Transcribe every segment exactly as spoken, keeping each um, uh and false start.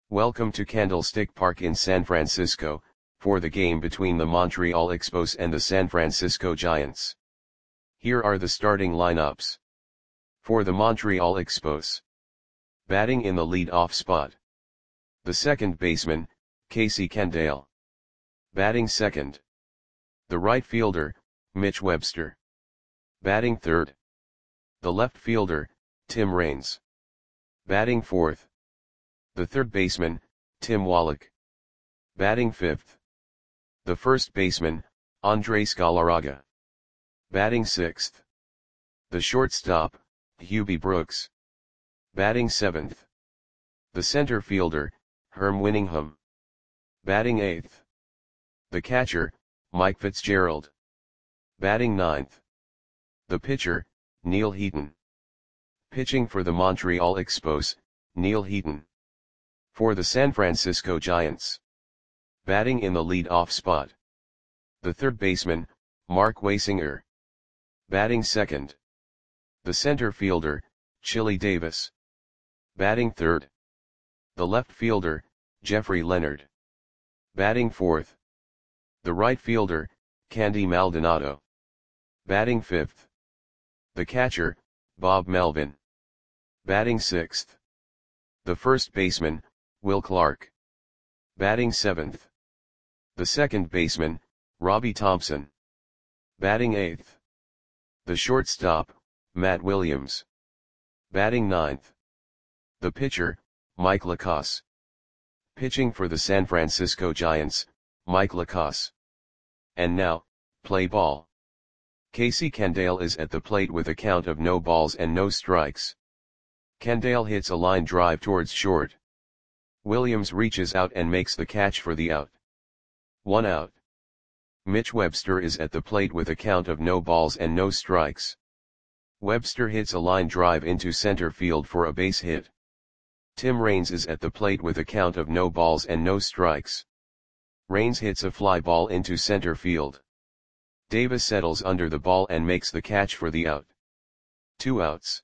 Welcome to Candlestick Park in San Francisco, for the game between the Montreal Expos and the San Francisco Giants. Here are the starting lineups. For the Montreal Expos. Batting in the lead-off spot. The second baseman, Casey Candaele. Batting second. The right fielder, Mitch Webster. Batting third. The left fielder, Tim Raines. Batting fourth. The third baseman, Tim Wallach. Batting fifth. The first baseman, Andres Galarraga. Batting sixth. The shortstop, Hubie Brooks. Batting seventh. The center fielder, Herm Winningham. Batting eighth. The catcher, Mike Fitzgerald. Batting ninth. The pitcher, Neil Heaton. Pitching for the Montreal Expos, Neil Heaton. For the San Francisco Giants. Batting in the lead-off spot. The third baseman, Mark Waysinger. Batting second. The center fielder, Chili Davis. Batting third. The left fielder, Jeffrey Leonard. Batting fourth. The right fielder, Candy Maldonado. Batting fifth. The catcher, Bob Melvin. Batting sixth. The first baseman, Will Clark. Batting seventh. The second baseman, Robbie Thompson. Batting eighth. The shortstop, Matt Williams. Batting ninth. The pitcher, Mike Lacasse. Pitching for the San Francisco Giants, Mike Lacasse. And now, play ball. Casey Candaele is at the plate with a count of no balls and no strikes. Candaele hits a line drive towards short. Williams reaches out and makes the catch for the out. One out. Mitch Webster is at the plate with a count of no balls and no strikes. Webster hits a line drive into center field for a base hit. Tim Raines is at the plate with a count of no balls and no strikes. Raines hits a fly ball into center field. Davis settles under the ball and makes the catch for the out. Two outs.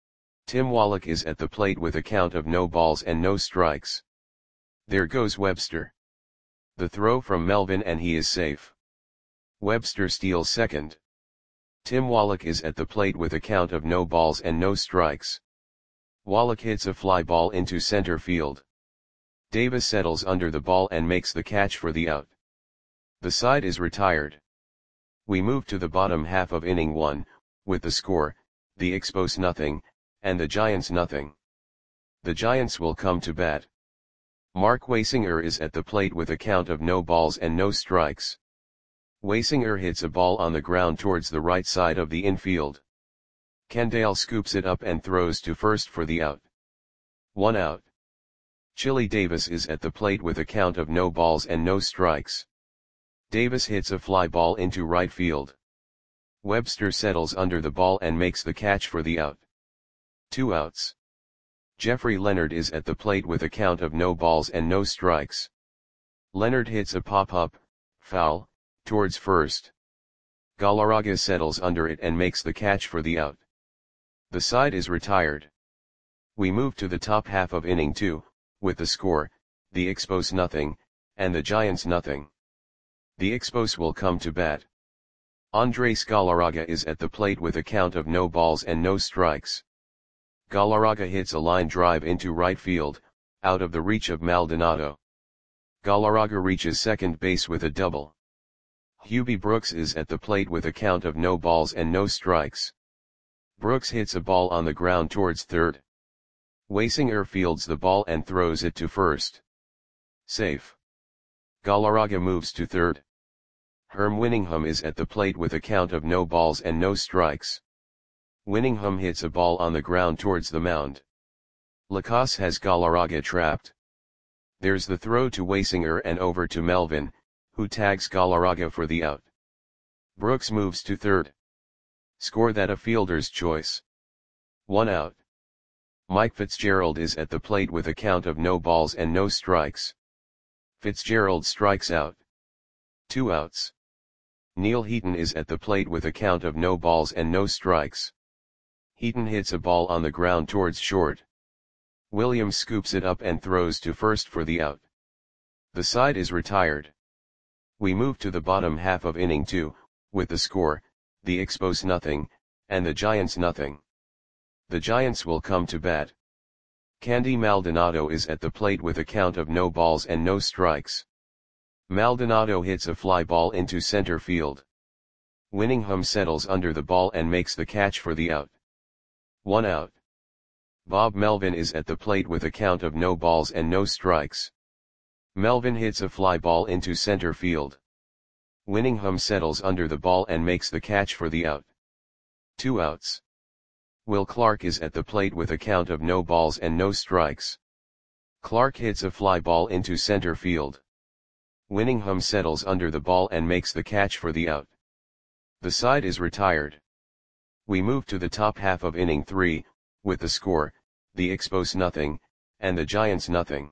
Tim Wallach is at the plate with a count of no balls and no strikes. There goes Webster. The throw from Melvin and he is safe. Webster steals second. Tim Wallach is at the plate with a count of no balls and no strikes. Wallach hits a fly ball into center field. Davis settles under the ball and makes the catch for the out. The side is retired. We move to the bottom half of inning one, with the score, the Expos nothing, and the Giants nothing. The Giants will come to bat. Mark Waysinger is at the plate with a count of no balls and no strikes. Waysinger hits a ball on the ground towards the right side of the infield. Candaele scoops it up and throws to first for the out. One out. Chili Davis is at the plate with a count of no balls and no strikes. Davis hits a fly ball into right field. Webster settles under the ball and makes the catch for the out. Two outs. Jeffrey Leonard is at the plate with a count of no balls and no strikes. Leonard hits a pop-up, foul, towards first. Galarraga settles under it and makes the catch for the out. The side is retired. We move to the top half of inning two, with the score, the Expos nothing, and the Giants nothing. The Expos will come to bat. Andres Galarraga is at the plate with a count of no balls and no strikes. Galarraga hits a line drive into right field, out of the reach of Maldonado. Galarraga reaches second base with a double. Hubie Brooks is at the plate with a count of no balls and no strikes. Brooks hits a ball on the ground towards third. Waysinger fields the ball and throws it to first. Safe. Galarraga moves to third. Herm Winningham is at the plate with a count of no balls and no strikes. Winningham hits a ball on the ground towards the mound. Lacasse has Galarraga trapped. There's the throw to Waysinger and over to Melvin, who tags Galarraga for the out. Brooks moves to third. Score that a fielder's choice. One out. Mike Fitzgerald is at the plate with a count of no balls and no strikes. Fitzgerald strikes out. Two outs. Neil Heaton is at the plate with a count of no balls and no strikes. Heaton hits a ball on the ground towards short. Williams scoops it up and throws to first for the out. The side is retired. We move to the bottom half of inning two, with the score, the Expos nothing, and the Giants nothing. The Giants will come to bat. Candy Maldonado is at the plate with a count of no balls and no strikes. Maldonado hits a fly ball into center field. Winningham settles under the ball and makes the catch for the out. One out. Bob Melvin is at the plate with a count of no balls and no strikes. Melvin hits a fly ball into center field. Winningham settles under the ball and makes the catch for the out. Two outs. Will Clark is at the plate with a count of no balls and no strikes. Clark hits a fly ball into center field. Winningham settles under the ball and makes the catch for the out. The side is retired. We move to the top half of inning three, with the score, the Expos nothing, and the Giants nothing.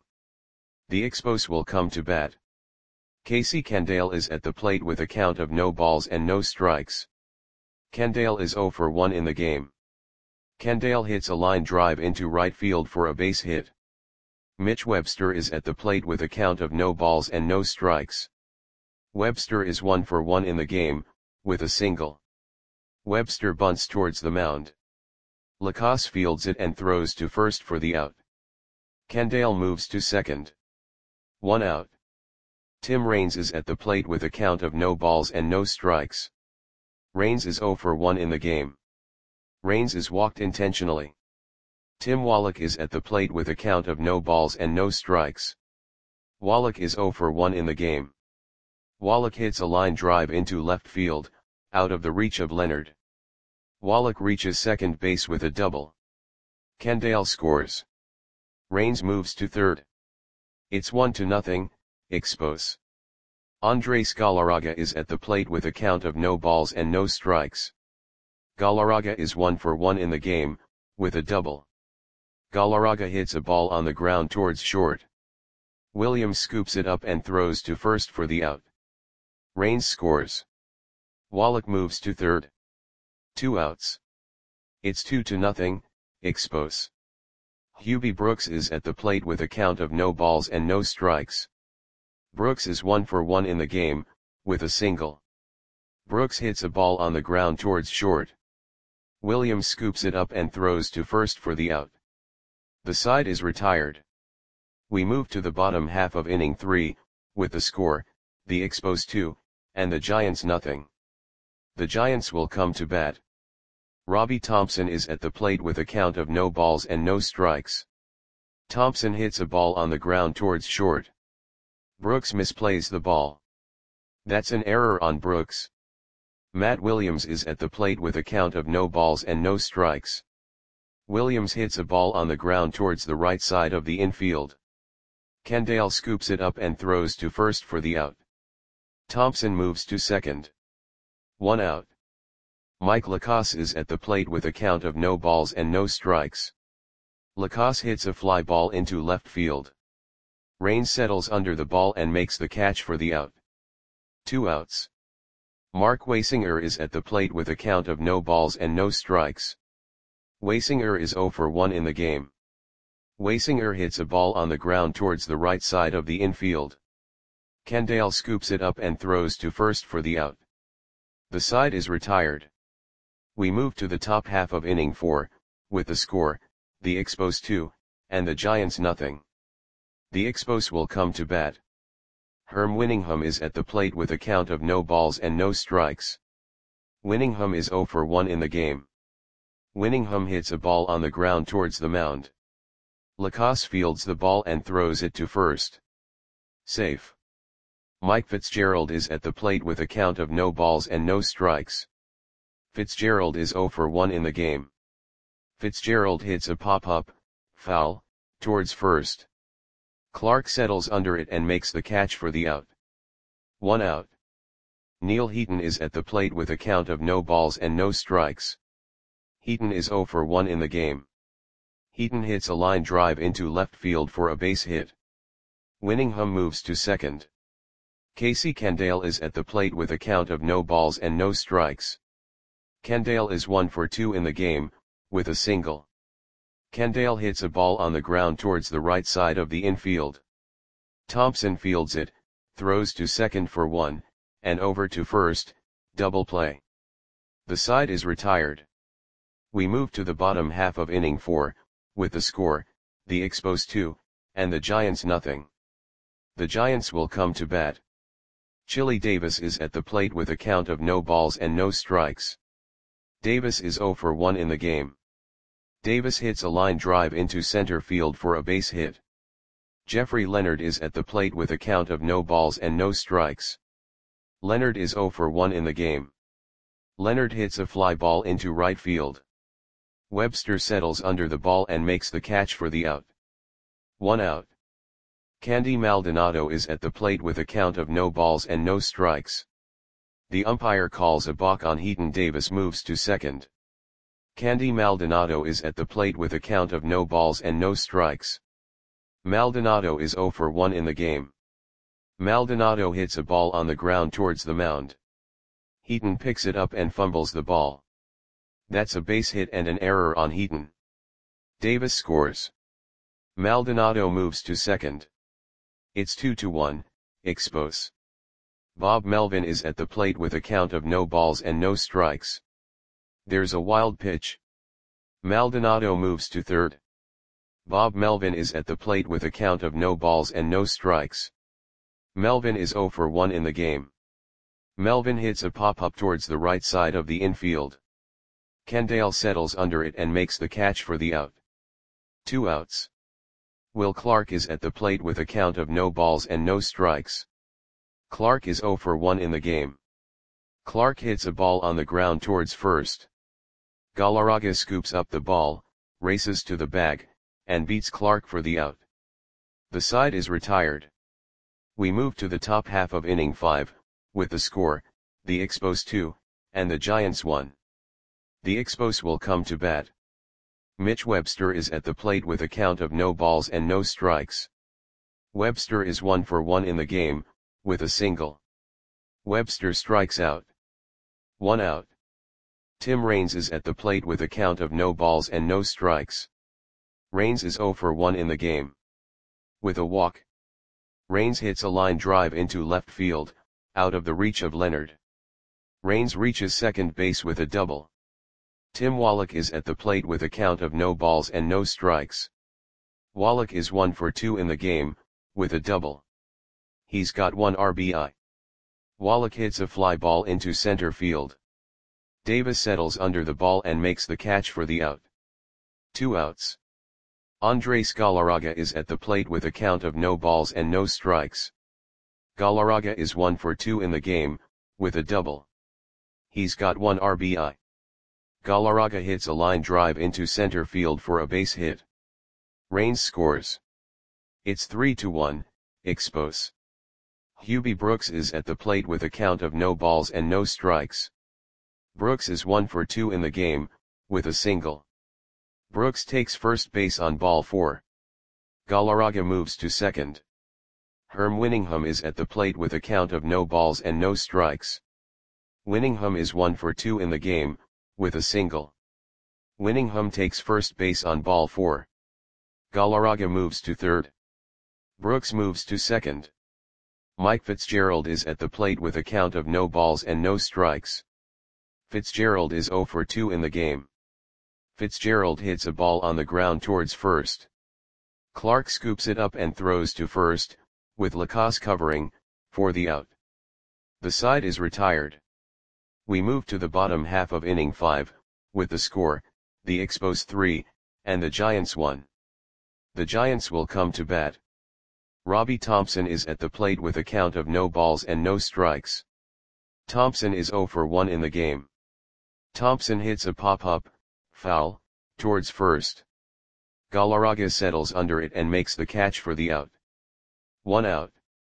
The Expos will come to bat. Casey Candale is at the plate with a count of no balls and no strikes. Candale is zero for one in the game. Candale hits a line drive into right field for a base hit. Mitch Webster is at the plate with a count of no balls and no strikes. Webster is one for one in the game, with a single. Webster bunts towards the mound. Lacasse fields it and throws to first for the out. Candale moves to second. One out. Tim Raines is at the plate with a count of no balls and no strikes. Raines is zero for one in the game. Raines is walked intentionally. Tim Wallach is at the plate with a count of no balls and no strikes. Wallach is zero for one in the game. Wallach hits a line drive into left field, out of the reach of Leonard. Wallach reaches second base with a double. Candale scores. Raines moves to third. It's one to nothing, Expos. Andres Galarraga is at the plate with a count of no balls and no strikes. Galarraga is one for one in the game, with a double. Galarraga hits a ball on the ground towards short. Williams scoops it up and throws to first for the out. Raines scores. Wallach moves to third. Two outs. It's two to nothing, Expos. Hubie Brooks is at the plate with a count of no balls and no strikes. Brooks is one for one in the game, with a single. Brooks hits a ball on the ground towards short. Williams scoops it up and throws to first for the out. The side is retired. We move to the bottom half of inning three, with the score, the Expos two, and the Giants nothing. The Giants will come to bat. Robbie Thompson is at the plate with a count of no balls and no strikes. Thompson hits a ball on the ground towards short. Brooks misplays the ball. That's an error on Brooks. Matt Williams is at the plate with a count of no balls and no strikes. Williams hits a ball on the ground towards the right side of the infield. Candale scoops it up and throws to first for the out. Thompson moves to second. One out. Mike Lacasse is at the plate with a count of no balls and no strikes. Lacasse hits a fly ball into left field. Raines settles under the ball and makes the catch for the out. Two outs. Mark Wasinger is at the plate with a count of no balls and no strikes. Wasinger is zero for one in the game. Wasinger hits a ball on the ground towards the right side of the infield. Candale scoops it up and throws to first for the out. The side is retired. We move to the top half of inning four, with the score, the Expos two, and the Giants nothing. The Expos will come to bat. Herm Winningham is at the plate with a count of no balls and no strikes. Winningham is zero for one in the game. Winningham hits a ball on the ground towards the mound. Lacasse fields the ball and throws it to first. Safe. Mike Fitzgerald is at the plate with a count of no balls and no strikes. Fitzgerald is zero for one in the game. Fitzgerald hits a pop-up, foul, towards first. Clark settles under it and makes the catch for the out. One out. Neil Heaton is at the plate with a count of no balls and no strikes. Heaton is zero for one in the game. Heaton hits a line drive into left field for a base hit. Winningham moves to second. Casey Candale is at the plate with a count of no balls and no strikes. Candale is one for two in the game, with a single. Candale hits a ball on the ground towards the right side of the infield. Thompson fields it, throws to second for one, and over to first, double play. The side is retired. We move to the bottom half of inning four, with the score, the Expos two, and the Giants nothing. The Giants will come to bat. Chili Davis is at the plate with a count of no balls and no strikes. Davis is oh for one in the game. Davis hits a line drive into center field for a base hit. Jeffrey Leonard is at the plate with a count of no balls and no strikes. Leonard is oh for one in the game. Leonard hits a fly ball into right field. Webster settles under the ball and makes the catch for the out. One out. Candy Maldonado is at the plate with a count of no balls and no strikes. The umpire calls a balk on Heaton. Davis moves to second. Candy Maldonado is at the plate with a count of no balls and no strikes. Maldonado is oh for one in the game. Maldonado hits a ball on the ground towards the mound. Heaton picks it up and fumbles the ball. That's a base hit and an error on Heaton. Davis scores. Maldonado moves to second. It's two to one, Expos. Bob Melvin is at the plate with a count of no balls and no strikes. There's a wild pitch. Maldonado moves to third. Bob Melvin is at the plate with a count of no balls and no strikes. Melvin is oh for one in the game. Melvin hits a pop-up towards the right side of the infield. Candale settles under it and makes the catch for the out. Two outs. Will Clark is at the plate with a count of no balls and no strikes. Clark is oh for one in the game. Clark hits a ball on the ground towards first. Galarraga scoops up the ball, races to the bag, and beats Clark for the out. The side is retired. We move to the top half of inning five, with the score, the Expos two, and the Giants one. The Expos will come to bat. Mitch Webster is at the plate with a count of no balls and no strikes. Webster is one for one in the game, with a single. Webster strikes out. One out. Tim Raines is at the plate with a count of no balls and no strikes. Raines is oh for one in the game. With a walk. Raines hits a line drive into left field, out of the reach of Leonard. Raines reaches second base with a double. Tim Wallach is at the plate with a count of no balls and no strikes. Wallach is one for two in the game, with a double. He's got one R B I. Wallach hits a fly ball into center field. Davis settles under the ball and makes the catch for the out. Two outs. Andres Galarraga is at the plate with a count of no balls and no strikes. Galarraga is one for two in the game, with a double. He's got one R B I. Galarraga hits a line drive into center field for a base hit. Raines scores. It's three to one, Expos. Hubie Brooks is at the plate with a count of no balls and no strikes. Brooks is one for two in the game, with a single. Brooks takes first base on ball four. Galarraga moves to second. Herm Winningham is at the plate with a count of no balls and no strikes. Winningham is one for two in the game, with a single. Winningham takes first base on ball four. Galarraga moves to third. Brooks moves to second. Mike Fitzgerald is at the plate with a count of no balls and no strikes. Fitzgerald is oh for two in the game. Fitzgerald hits a ball on the ground towards first. Clark scoops it up and throws to first, with Lacasse covering, for the out. The side is retired. We move to the bottom half of inning five, with the score, the Expos three, and the Giants one. The Giants will come to bat. Robbie Thompson is at the plate with a count of no balls and no strikes. Thompson is oh for one in the game. Thompson hits a pop-up, foul, towards first. Galarraga settles under it and makes the catch for the out. One out.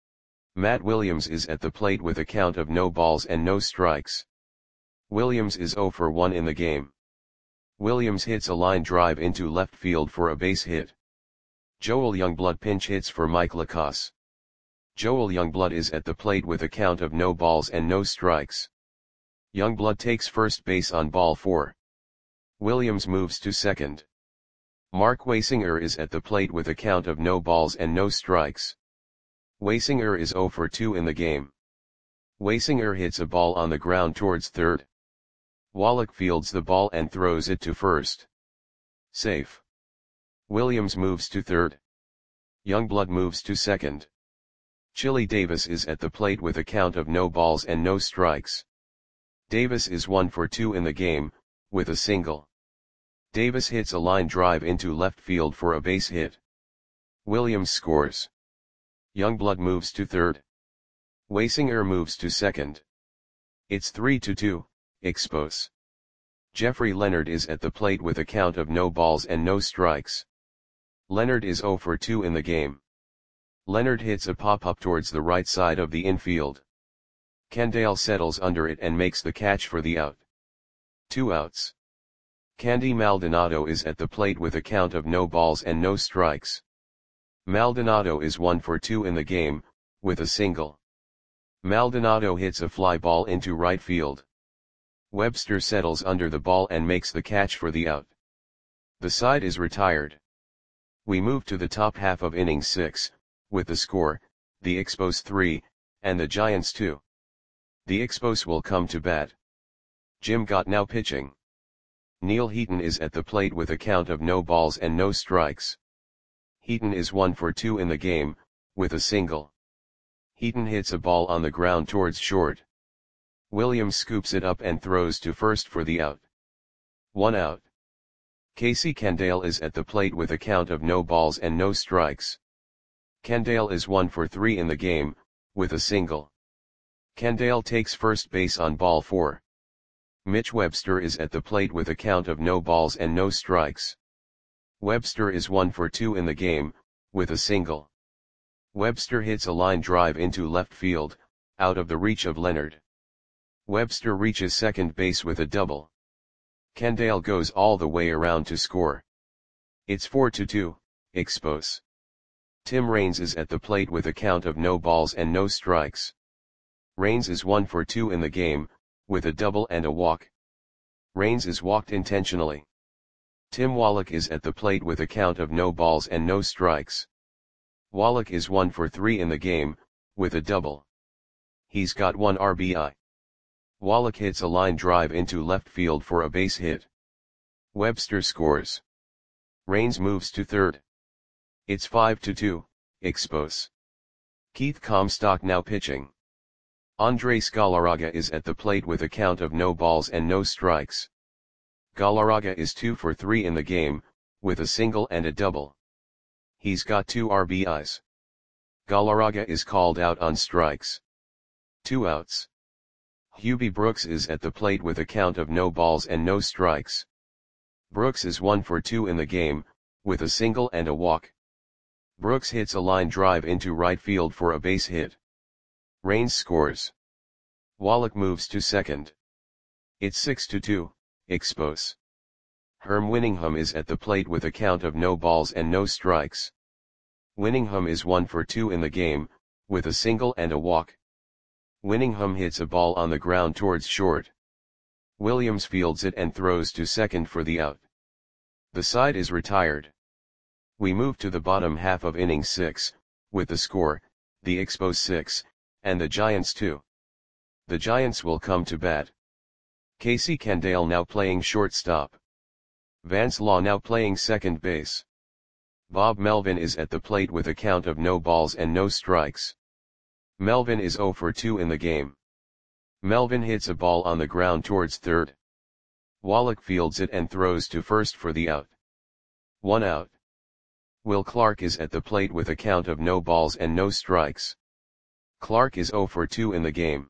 Matt Williams is at the plate with a count of no balls and no strikes. Williams is oh for one in the game. Williams hits a line drive into left field for a base hit. Joel Youngblood pinch hits for Mike Lacasse. Joel Youngblood is at the plate with a count of no balls and no strikes. Youngblood takes first base on ball four. Williams moves to second. Mark Wasinger is at the plate with a count of no balls and no strikes. Wasinger is zero for two in the game. Wasinger hits a ball on the ground towards third. Wallach fields the ball and throws it to first. Safe. Williams moves to third. Youngblood moves to second. Chili Davis is at the plate with a count of no balls and no strikes. Davis is one for two in the game, with a single. Davis hits a line drive into left field for a base hit. Williams scores. Youngblood moves to third. Wasinger moves to second. It's three to two, Expos. Jeffrey Leonard is at the plate with a count of no balls and no strikes. Leonard is zero for two in the game. Leonard hits a pop-up towards the right side of the infield. Candale settles under it and makes the catch for the out. Two outs. Candy Maldonado is at the plate with a count of no balls and no strikes. Maldonado is one for two in the game, with a single. Maldonado hits a fly ball into right field. Webster settles under the ball and makes the catch for the out. The side is retired. We move to the top half of inning six, with the score, the Expos three, and the Giants two. The Expos will come to bat. Jim Gott now pitching. Neil Heaton is at the plate with a count of no balls and no strikes. Heaton is one for two in the game, with a single. Heaton hits a ball on the ground towards short. Williams scoops it up and throws to first for the out. One out. Casey Candale is at the plate with a count of no balls and no strikes. Candale is one for three in the game, with a single. Candale takes first base on ball four. Mitch Webster is at the plate with a count of no balls and no strikes. Webster is one for two in the game, with a single. Webster hits a line drive into left field, out of the reach of Leonard. Webster reaches second base with a double. Candale goes all the way around to score. It's four to two, Expos. Tim Raines is at the plate with a count of no balls and no strikes. Raines is one for two in the game, with a double and a walk. Raines is walked intentionally. Tim Wallach is at the plate with a count of no balls and no strikes. Wallach is one for three in the game, with a double. He's got one R B I. Wallach hits a line drive into left field for a base hit. Webster scores. Raines moves to third. It's five to two, Expos. Keith Comstock now pitching. Andres Galarraga is at the plate with a count of no balls and no strikes. Galarraga is two for three in the game, with a single and a double. He's got two R B Is. Galarraga is called out on strikes. Two outs. Hubie Brooks is at the plate with a count of no balls and no strikes. Brooks is one for two in the game, with a single and a walk. Brooks hits a line drive into right field for a base hit. Raines scores. Wallach moves to second. It's six to two, Expos. Herm Winningham is at the plate with a count of no balls and no strikes. Winningham is one for two in the game, with a single and a walk. Winningham hits a ball on the ground towards short. Williams fields it and throws to second for the out. The side is retired. We move to the bottom half of inning six, with the score, the Expos six, and the Giants two. The Giants will come to bat. Casey Candale now playing shortstop. Vance Law now playing second base. Bob Melvin is at the plate with a count of no balls and no strikes. Melvin is zero for two in the game. Melvin hits a ball on the ground towards third. Wallach fields it and throws to first for the out. One out. Will Clark is at the plate with a count of no balls and no strikes. Clark is zero for two in the game.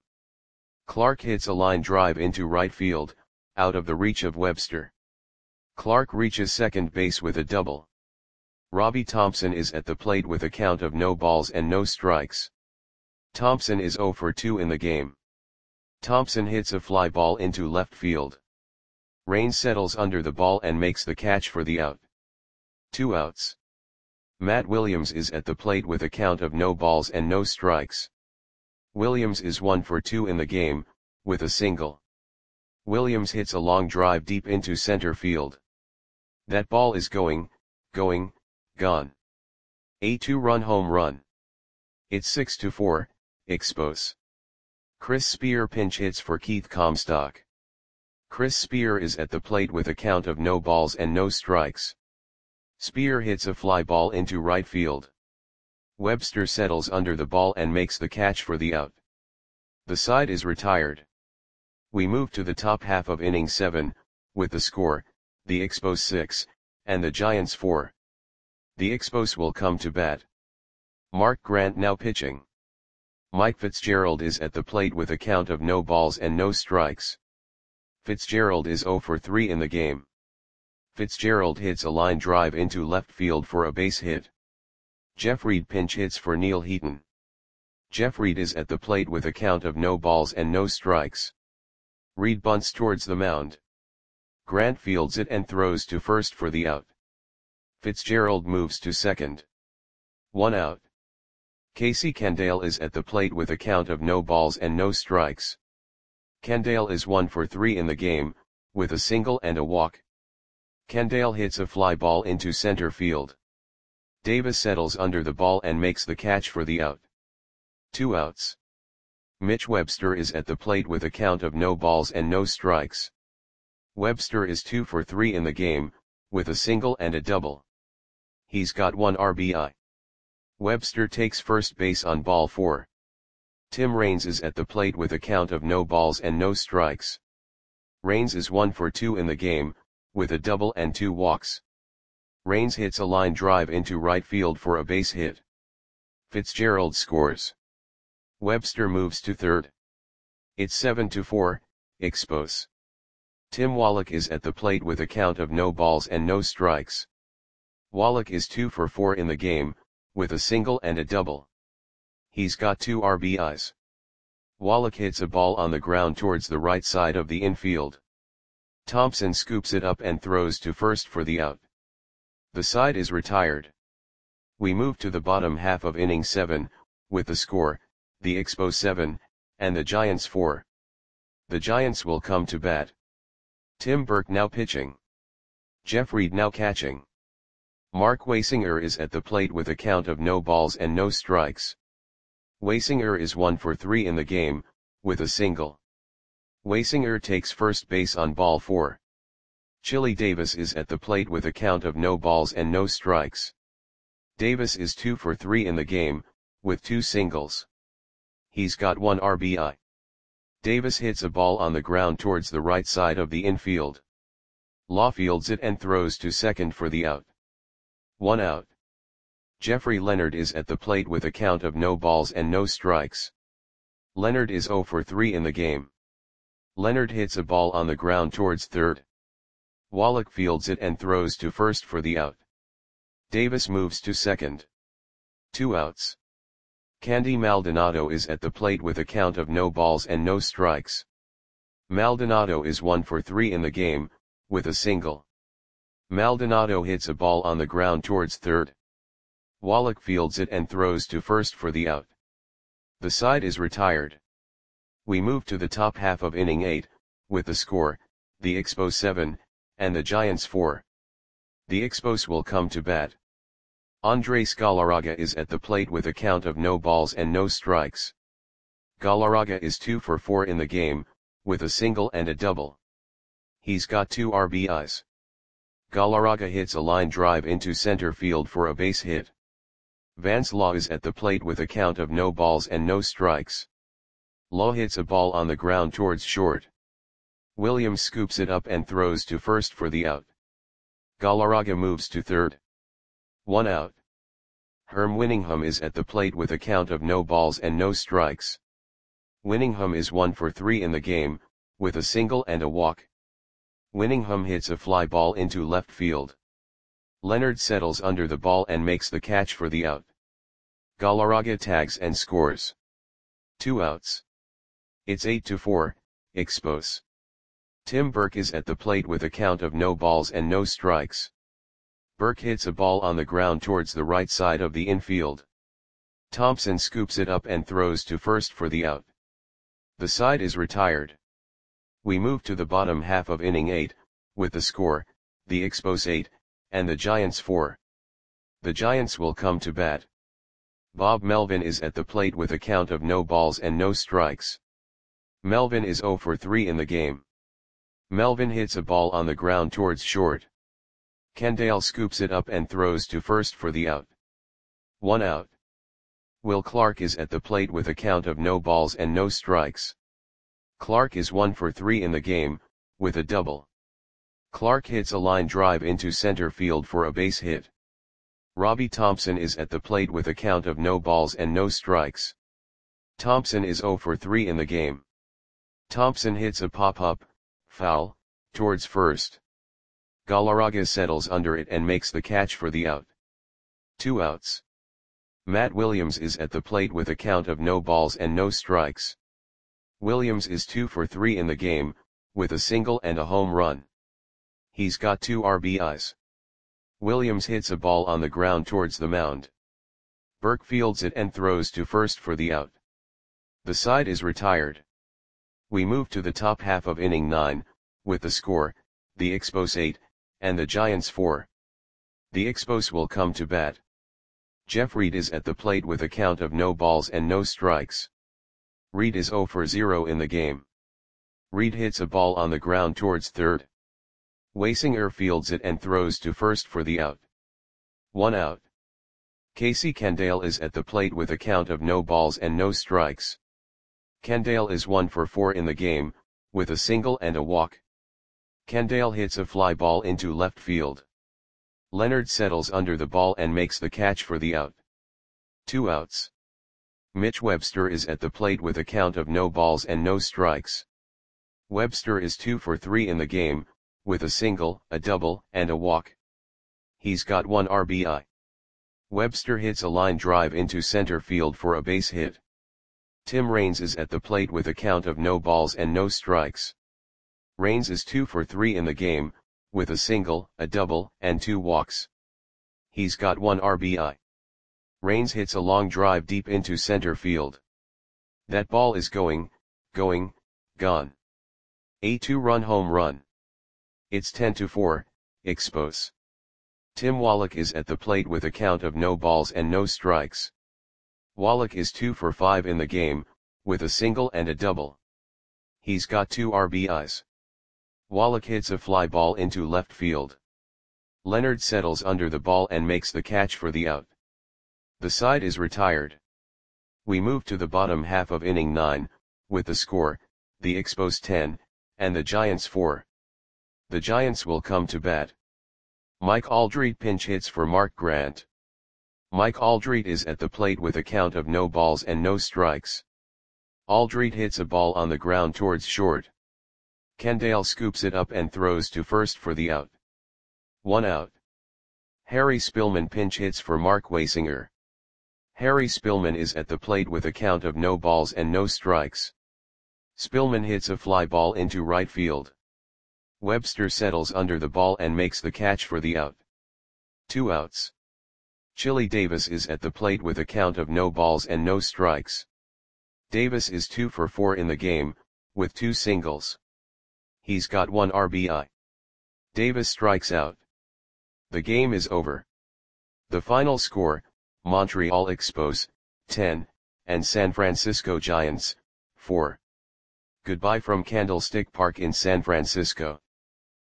Clark hits a line drive into right field, out of the reach of Webster. Clark reaches second base with a double. Robbie Thompson is at the plate with a count of no balls and no strikes. Thompson is zero for two in the game. Thompson hits a fly ball into left field. Raines settles under the ball and makes the catch for the out. Two outs. Matt Williams is at the plate with a count of no balls and no strikes. Williams is one for two in the game, with a single. Williams hits a long drive deep into center field. That ball is going, going, gone. A two-run home run. It's six to four, Expos. Chris Spear pinch hits for Keith Comstock. Chris Spear is at the plate with a count of no balls and no strikes. Spear hits a fly ball into right field. Webster settles under the ball and makes the catch for the out. The side is retired. We move to the top half of inning seven, with the score, the Expos six, and the Giants four. The Expos will come to bat. Mark Grant now pitching. Mike Fitzgerald is at the plate with a count of no balls and no strikes. Fitzgerald is zero for three in the game. Fitzgerald hits a line drive into left field for a base hit. Jeff Reed pinch hits for Neil Heaton. Jeff Reed is at the plate with a count of no balls and no strikes. Reed bunts towards the mound. Grant fields it and throws to first for the out. Fitzgerald moves to second. One out. Casey Candale is at the plate with a count of no balls and no strikes. Candale is one for three in the game, with a single and a walk. Candale hits a fly ball into center field. Davis settles under the ball and makes the catch for the out. Two outs. Mitch Webster is at the plate with a count of no balls and no strikes. Webster is two for three in the game, with a single and a double. He's got one R B I. Webster takes first base on ball four. Tim Raines is at the plate with a count of no balls and no strikes. Raines is one for two in the game, with a double and two walks. Raines hits a line drive into right field for a base hit. Fitzgerald scores. Webster moves to third. It's seven to four, Expos. Tim Wallach is at the plate with a count of no balls and no strikes. Wallach is two for four in the game, with a single and a double. He's got two R B Is. Wallach hits a ball on the ground towards the right side of the infield. Thompson scoops it up and throws to first for the out. The side is retired. We move to the bottom half of inning seven, with the score, the Expos seven, and the Giants four. The Giants will come to bat. Tim Burke now pitching. Jeff Reed now catching. Mark Waysinger is at the plate with a count of no balls and no strikes. Waysinger is one for three in the game, with a single. Waysinger takes first base on ball four. Chili Davis is at the plate with a count of no balls and no strikes. Davis is two for three in the game, with two singles. He's got one R B I. Davis hits a ball on the ground towards the right side of the infield. Law fields it and throws to second for the out. One out. Jeffrey Leonard is at the plate with a count of no balls and no strikes. Leonard is zero for three in the game. Leonard hits a ball on the ground towards third. Wallach fields it and throws to first for the out. Davis moves to second. Two outs. Candy Maldonado is at the plate with a count of no balls and no strikes. Maldonado is one for three in the game, with a single. Maldonado hits a ball on the ground towards third. Wallach fields it and throws to first for the out. The side is retired. We move to the top half of inning eight, with the score, the Expos seven, and the Giants four. The Expos will come to bat. Andres Galarraga is at the plate with a count of no balls and no strikes. Galarraga is two for four in the game, with a single and a double. He's got two R B Is. Galarraga hits a line drive into center field for a base hit. Vance Law is at the plate with a count of no balls and no strikes. Law hits a ball on the ground towards short. Williams scoops it up and throws to first for the out. Galarraga moves to third. One out. Herm Winningham is at the plate with a count of no balls and no strikes. Winningham is one for three in the game, with a single and a walk. Winningham hits a fly ball into left field. Leonard settles under the ball and makes the catch for the out. Galarraga tags and scores. Two outs. It's eight to four, Expos. Tim Burke is at the plate with a count of no balls and no strikes. Burke hits a ball on the ground towards the right side of the infield. Thompson scoops it up and throws to first for the out. The side is retired. We move to the bottom half of inning eight, with the score, the Expos eight, and the Giants four. The Giants will come to bat. Bob Melvin is at the plate with a count of no balls and no strikes. Melvin is zero for three in the game. Melvin hits a ball on the ground towards short. Kendall scoops it up and throws to first for the out. One out. Will Clark is at the plate with a count of no balls and no strikes. Clark is one for three in the game, with a double. Clark hits a line drive into center field for a base hit. Robbie Thompson is at the plate with a count of no balls and no strikes. Thompson is zero for three in the game. Thompson hits a pop-up, foul, towards first. Galarraga settles under it and makes the catch for the out. Two outs. Matt Williams is at the plate with a count of no balls and no strikes. Williams is two for three in the game, with a single and a home run. He's got two R B Is. Williams hits a ball on the ground towards the mound. Burke fields it and throws to first for the out. The side is retired. We move to the top half of inning nine, with the score, the Expos eight, and the Giants four. The Expos will come to bat. Jeff Reed is at the plate with a count of no balls and no strikes. Reed is zero for zero in the game. Reed hits a ball on the ground towards third. Wasinger fields it and throws to first for the out. One out. Casey Kendall is at the plate with a count of no balls and no strikes. Kendall is one for four in the game, with a single and a walk. Kendall hits a fly ball into left field. Leonard settles under the ball and makes the catch for the out. Two outs. Mitch Webster is at the plate with a count of no balls and no strikes. Webster is two for three in the game, with a single, a double, and a walk. He's got one R B I. Webster hits a line drive into center field for a base hit. Tim Raines is at the plate with a count of no balls and no strikes. Raines is two for three in the game, with a single, a double, and two walks. He's got one R B I. Raines hits a long drive deep into center field. That ball is going, going, gone. A two-run home run. It's ten to four, Expos. Tim Wallach is at the plate with a count of no balls and no strikes. Wallach is two for five in the game, with a single and a double. He's got two R B Is. Wallach hits a fly ball into left field. Leonard settles under the ball and makes the catch for the out. The side is retired. We move to the bottom half of inning nine, with the score, the Expos ten, and the Giants four. The Giants will come to bat. Mike Aldrete pinch hits for Mark Grant. Mike Aldrete is at the plate with a count of no balls and no strikes. Aldrete hits a ball on the ground towards short. Kendall scoops it up and throws to first for the out. One out. Harry Spillman pinch hits for Mark Wasinger. Harry Spillman is at the plate with a count of no balls and no strikes. Spillman hits a fly ball into right field. Webster settles under the ball and makes the catch for the out. Two outs. Chili Davis is at the plate with a count of no balls and no strikes. Davis is two for four in the game, with two singles. He's got one R B I. Davis strikes out. The game is over. The final score, Montreal Expos, ten, and San Francisco Giants, four. Goodbye from Candlestick Park in San Francisco.